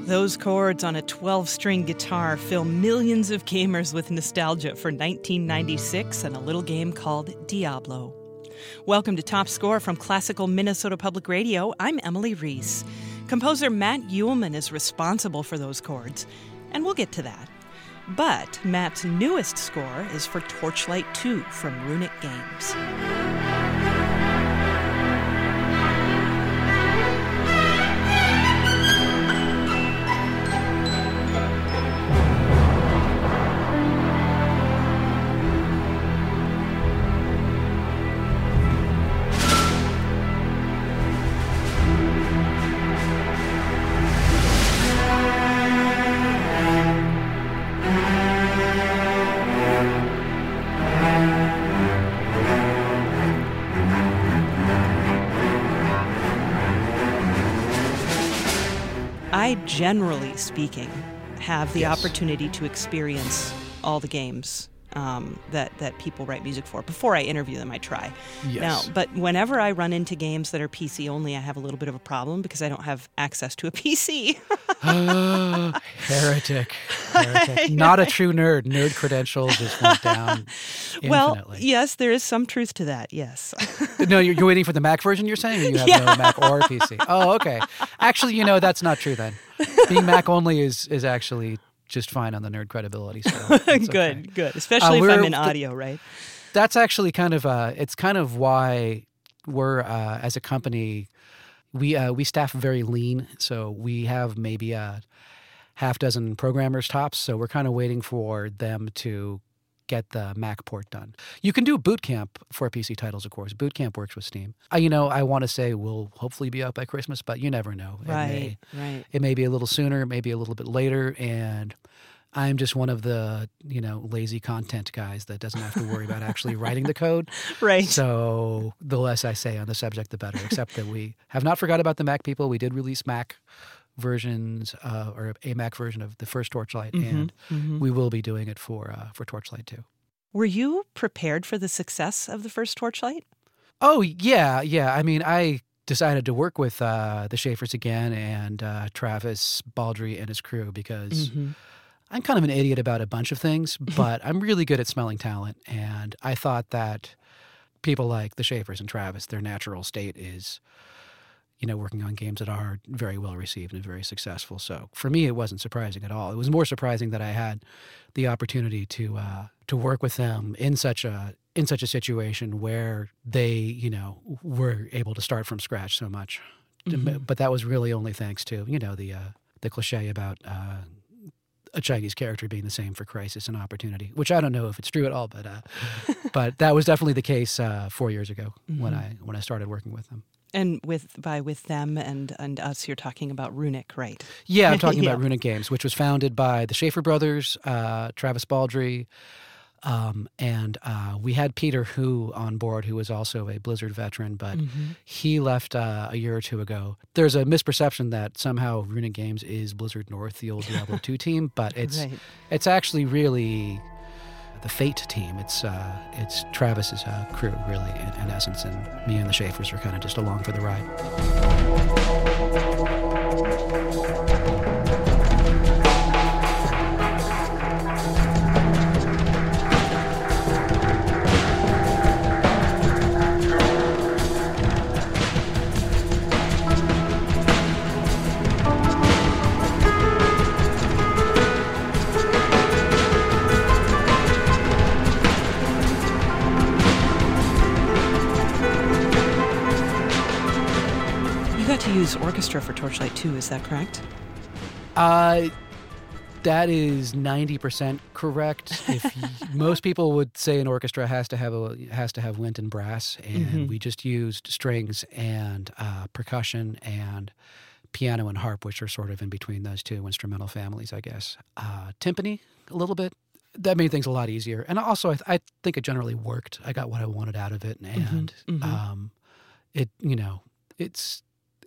Those chords on a 12-string guitar fill millions of gamers with nostalgia for 1996 and a little game called Diablo. Welcome to Top Score from Classical Minnesota Public Radio. I'm Emily Reese. Composer Matt Uelmen is responsible for those chords, and we'll get to that. But Matt's newest score is for Torchlight 2 from Runic Games. I, generally speaking, have the opportunity to experience all the games that people write music for. Before I interview them, I try. Yes. Now, but whenever I run into games that are PC only, I have a little bit of a problem because I don't have access to a PC. Heretic. Not a true nerd. Nerd credentials just went down infinitely. Well, yes, there is some truth to that, yes. No, you're waiting for the Mac version, you're saying? Or you have no Mac or PC? Oh, okay. Actually, that's not true then. Being Mac only is actually just fine on the nerd credibility scale. Good. Especially if I'm in audio, right? That's actually kind of it's kind of why we're as a company we staff very lean. So we have maybe a half dozen programmers tops. So we're kind of waiting for them to get the Mac port done. You can do Boot Camp for PC titles, of course. Boot Camp works with Steam. I want to say we'll hopefully be out by Christmas, but you never know. Right. It may be a little sooner, maybe a little bit later, and I'm just one of the, lazy content guys that doesn't have to worry about actually writing the code. Right. So the less I say on the subject, the better, except that we have not forgot about the Mac people. We did release Mac versions or a Mac version of the first Torchlight, and we will be doing it for Torchlight 2. Were you prepared for the success of the first Torchlight? Oh, yeah. I mean, I decided to work with the Schaefers again and Travis Baldry and his crew because I'm kind of an idiot about a bunch of things, but I'm really good at smelling talent, and I thought that people like the Schaefers and Travis, their natural state is working on games that are very well received and very successful. So for me, it wasn't surprising at all. It was more surprising that I had the opportunity to work with them in such a situation where they, were able to start from scratch so much. But that was really only thanks to, the cliche about a Chinese character being the same for Crisis and Opportunity, which I don't know if it's true at all, but that was definitely the case 4 years ago when I started working with them. And with them and us, you're talking about Runic, right? Yeah, I'm talking about Runic Games, which was founded by the Schaefer brothers, Travis Baldry, and we had Peter Hu on board, who was also a Blizzard veteran, but he left a year or two ago. There's a misperception that somehow Runic Games is Blizzard North, the old Diablo 2 team, but it's actually really the Fate team. It's Travis's crew, really, in essence, and me and the Schaefers are kind of just along for the ride. To use orchestra for Torchlight 2, is that correct? That is 90% correct. Most people would say an orchestra has to have wind and brass, and we just used strings and percussion and piano and harp, which are sort of in between those two instrumental families, I guess. Timpani, a little bit. That made things a lot easier, and also I think it generally worked. I got what I wanted out of it, and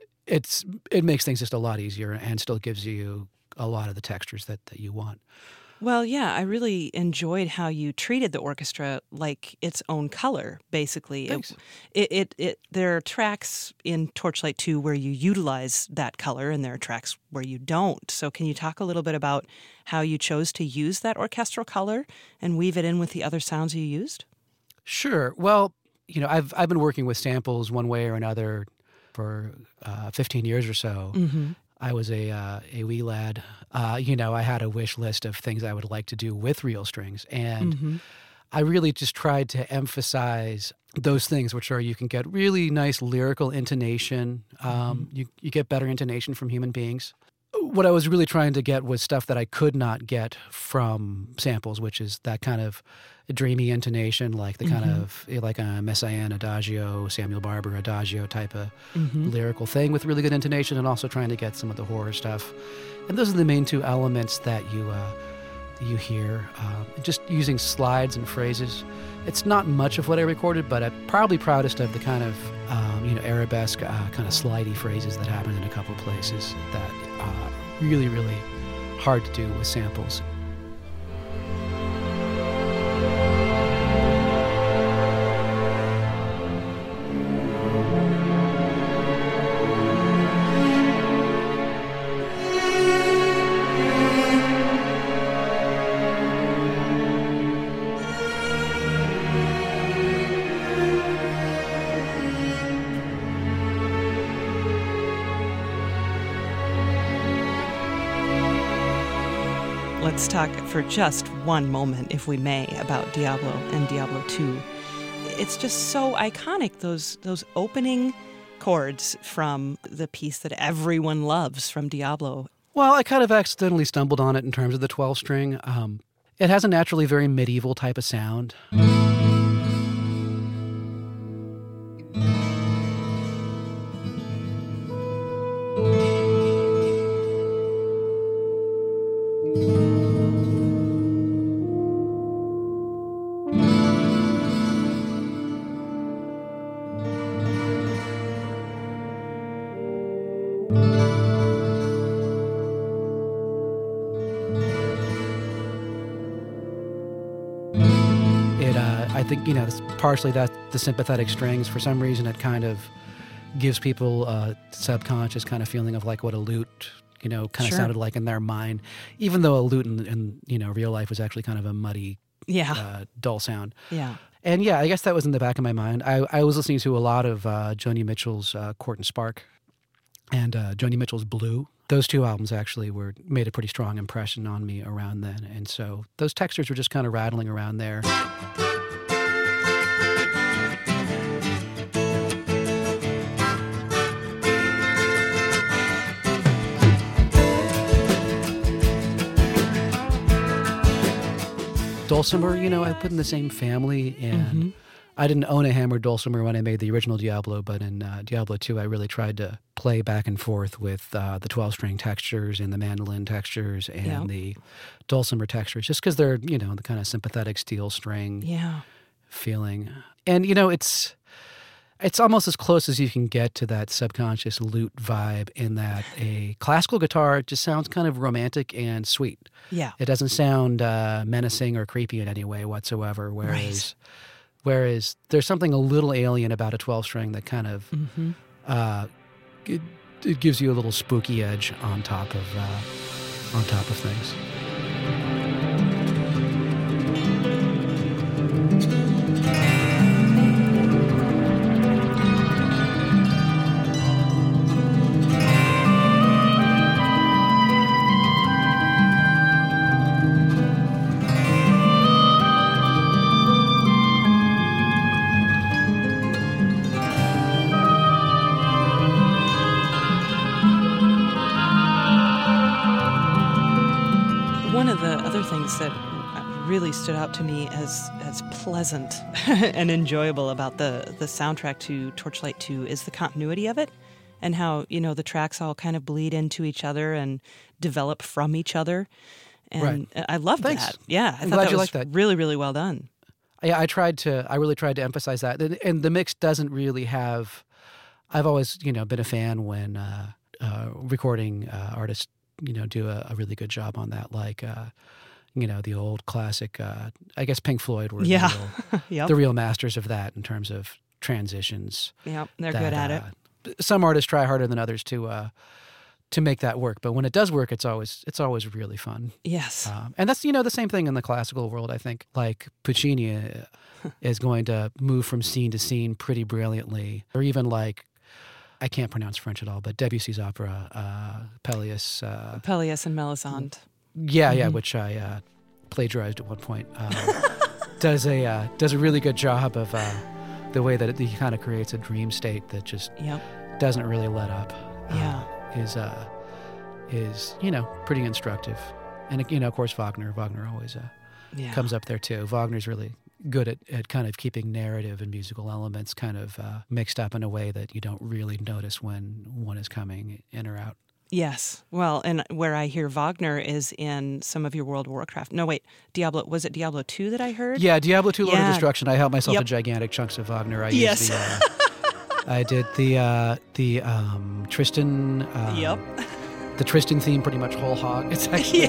it makes things just a lot easier and still gives you a lot of the textures that you want. Well, yeah, I really enjoyed how you treated the orchestra like its own color, basically. Thanks. There are tracks in Torchlight 2 where you utilize that color, and there are tracks where you don't. So can you talk a little bit about how you chose to use that orchestral color and weave it in with the other sounds you used? Sure. Well, I've been working with samples one way or another for 15 years or so. Mm-hmm. I was a wee lad. I had a wish list of things I would like to do with real strings. And Mm-hmm. I really just tried to emphasize those things, which are you can get really nice lyrical intonation. You get better intonation from human beings. What I was really trying to get was stuff that I could not get from samples, which is that kind of dreamy intonation, like the kind of like a Messiaen adagio, Samuel Barber adagio type of lyrical thing with really good intonation, and also trying to get some of the horror stuff. And those are the main two elements that you hear. Just using slides and phrases. It's not much of what I recorded, but I'm probably proudest of the kind of arabesque, kind of slidey phrases that happen in a couple places that really, really hard to do with samples. Let's talk for just one moment, if we may, about Diablo and Diablo 2. It's just so iconic, those opening chords from the piece that everyone loves from Diablo. Well, I kind of accidentally stumbled on it in terms of the 12-string. It has a naturally very medieval type of sound. I think, it's partially that the sympathetic strings, for some reason, it kind of gives people a subconscious kind of feeling of like what a lute, kind of Sure. sounded like in their mind, even though a lute in real life was actually kind of a muddy, dull sound. Yeah. And yeah, I guess that was in the back of my mind. I was listening to a lot of Joni Mitchell's Court and Spark and Joni Mitchell's Blue. Those two albums actually made a pretty strong impression on me around then. And so those textures were just kind of rattling around there. Dulcimer, I put in the same family, and I didn't own a hammered dulcimer when I made the original Diablo, but in Diablo 2, I really tried to play back and forth with the 12-string textures and the mandolin textures and the dulcimer textures, just because they're, the kind of sympathetic steel string feeling. And, it's almost as close as you can get to that subconscious lute vibe in that a classical guitar just sounds kind of romantic and sweet. Yeah. It doesn't sound menacing or creepy in any way whatsoever, whereas there's something a little alien about a 12-string that kind of it gives you a little spooky edge on top of things. One of the other things that really stood out to me as pleasant and enjoyable about the soundtrack to Torchlight 2 is the continuity of it, and how, the tracks all kind of bleed into each other and develop from each other. And I loved that. Yeah, I thought glad that you was liked that. really, really well done. Yeah, I really tried to emphasize that. And the mix doesn't really have, I've always, been a fan when recording artists, do a really good job on that. Like, the old classic. I guess Pink Floyd were Yep. the real masters of that in terms of transitions. Yep, they're good at it. Some artists try harder than others to make that work, but when it does work, it's always really fun. Yes, and that's the same thing in the classical world. I think like Puccini is going to move from scene to scene pretty brilliantly, or even like I can't pronounce French at all, but Debussy's opera Pelléas. Pelléas and Melisande. Yeah, which I plagiarized at one point. Does a really good job of the way that he kind of creates a dream state that just doesn't really let up. Is pretty instructive, and of course Wagner always comes up there too. Wagner's really good at kind of keeping narrative and musical elements kind of mixed up in a way that you don't really notice when one is coming in or out. Yes. Well, and where I hear Wagner is in some of your World of Warcraft. No, wait. Diablo. Was it Diablo 2 that I heard? Yeah, Diablo 2 Lord of Destruction. I helped myself to gigantic chunks of Wagner. I used I did the Tristan. The Tristan theme pretty much whole hog. It's actually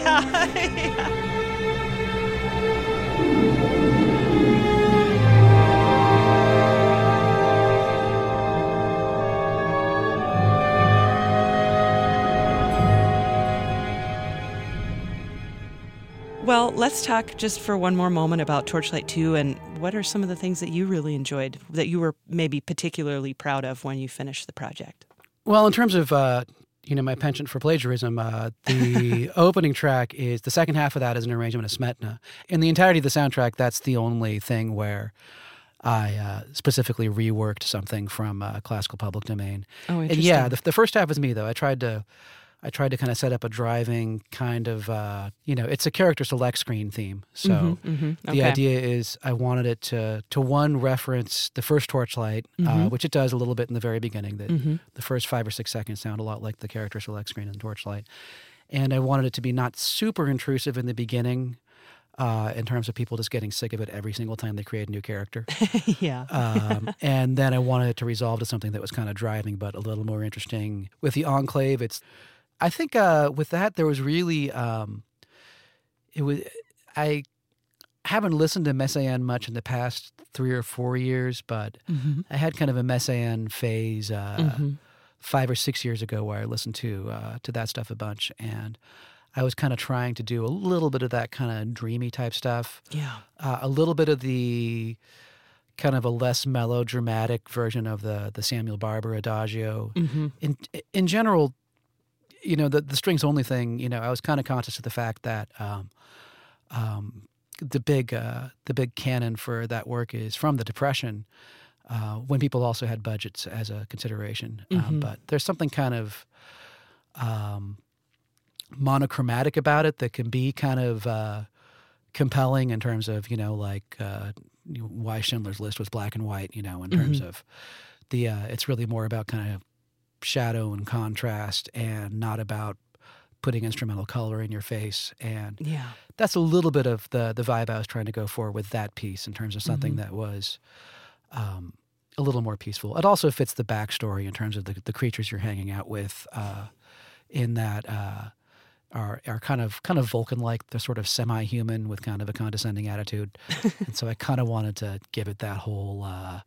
Well, let's talk just for one more moment about Torchlight 2 and what are some of the things that you really enjoyed, that you were maybe particularly proud of when you finished the project? Well, in terms of my penchant for plagiarism, the opening track is the second half of that is an arrangement of Smetana. In the entirety of the soundtrack, that's the only thing where I specifically reworked something from classical public domain. Oh, interesting. And the first half was me though. I tried to kind of set up a driving kind of, it's a character select screen theme. So the idea is I wanted it to one, reference the first Torchlight, which it does a little bit in the very beginning. The first 5 or 6 seconds sound a lot like the character select screen in Torchlight. And I wanted it to be not super intrusive in the beginning in terms of people just getting sick of it every single time they create a new character. And then I wanted it to resolve to something that was kind of driving but a little more interesting. With the Enclave, I think with that there was really I haven't listened to Messiaen much in the past 3 or 4 years, but I had kind of a Messiaen phase 5 or 6 years ago where I listened to that stuff a bunch, and I was kind of trying to do a little bit of that kind of dreamy type stuff. A little bit of the kind of a less melodramatic version of the Samuel Barber Adagio. In general, the strings only thing, I was kind of conscious of the fact that the big canon for that work is from the Depression, when people also had budgets as a consideration. But there's something kind of monochromatic about it that can be kind of compelling in terms of, why Schindler's List was black and white, in terms of it's really more about kind of shadow and contrast and not about putting instrumental color in your face. And that's a little bit of the vibe I was trying to go for with that piece in terms of something that was a little more peaceful. It also fits the backstory in terms of the creatures you're hanging out with in that are kind of Vulcan-like. They're sort of semi-human with kind of a condescending attitude. And so I kind of wanted to give it that whole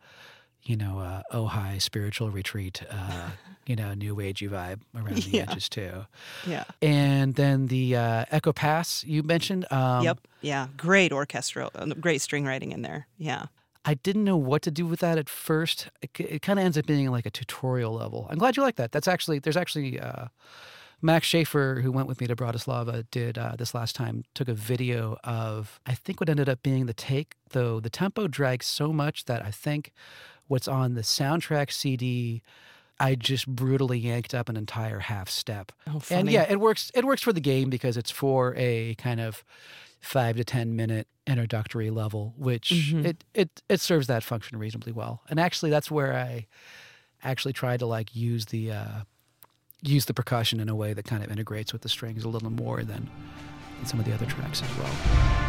Ojai spiritual retreat, new agey vibe around the edges too. And then the Echo Pass you mentioned. Great orchestral, great string writing in there. I didn't know what to do with that at first. It kind of ends up being like a tutorial level. I'm glad you like that. There's actually Max Schaefer, who went with me to Bratislava, did this last time, took a video of, I think what ended up being the take, though the tempo drags so much that I think what's on the soundtrack CD, I just brutally yanked up an entire half step. Oh, funny. And it works for the game because it's for a kind of 5 to 10 minute introductory level, which it serves that function reasonably well. And actually that's where I actually tried to use the percussion in a way that kind of integrates with the strings a little more than in some of the other tracks as well.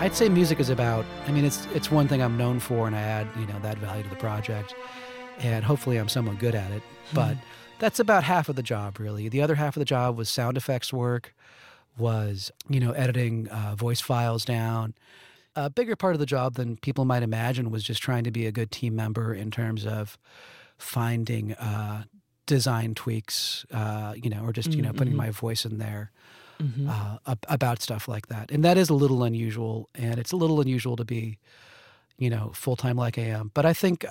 I'd say music is about, I mean, it's one thing I'm known for, and I add, that value to the project. And hopefully I'm somewhat good at it. But that's about half of the job, really. The other half of the job was sound effects work, was, editing voice files down. A bigger part of the job than people might imagine was just trying to be a good team member in terms of finding design tweaks, or just, putting my voice in there. About stuff like that. And that is a little unusual, and it's a little unusual to be, full-time like I am. But I think,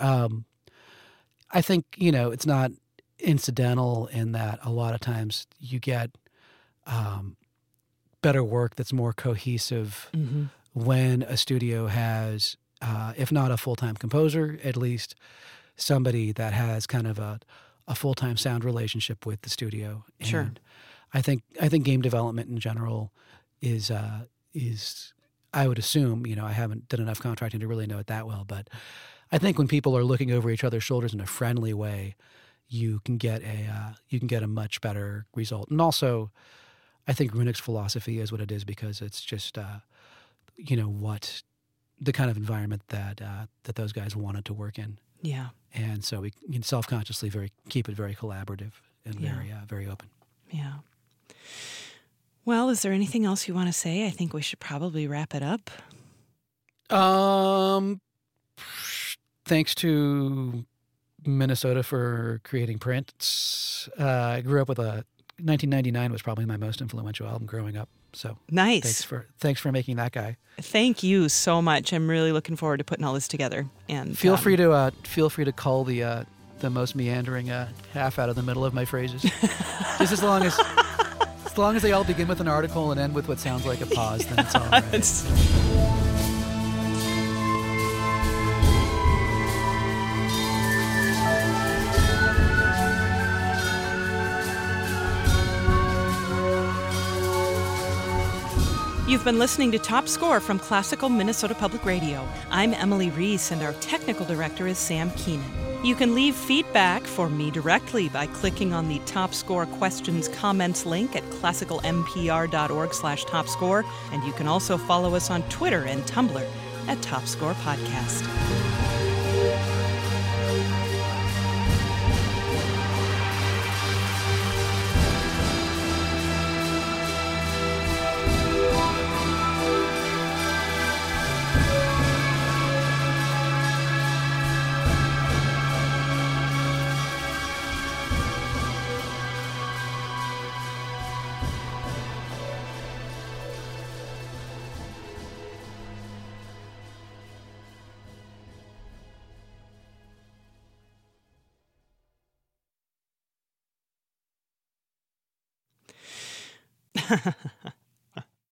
it's not incidental in that a lot of times you get better work that's more cohesive when a studio has, if not a full-time composer, at least somebody that has kind of a full-time sound relationship with the studio. And sure. I think game development in general is I would assume, I haven't done enough contracting to really know it that well, but I think when people are looking over each other's shoulders in a friendly way, you can get a much better result. And also, I think Runick's philosophy is what it is because it's just what the kind of environment that those guys wanted to work in. Yeah. And so we can self-consciously keep it very collaborative and very open. Yeah. Well, is there anything else you want to say? I think we should probably wrap it up. Thanks to Minnesota for creating Prince. I grew up with 1999 was probably my most influential album growing up. So nice. Thanks for making that guy. Thank you so much. I'm really looking forward to putting all this together. And feel free to cull the most meandering half out of the middle of my phrases. Just as long as they all begin with an article and end with what sounds like a pause, then it's all right. You've been listening to Top Score from Classical Minnesota Public Radio. I'm Emily Reese, and our technical director is Sam Keenan. You can leave feedback for me directly by clicking on the Top Score questions comments link at classicalmpr.org/topscore, and you can also follow us on Twitter and Tumblr at Top Score Podcast.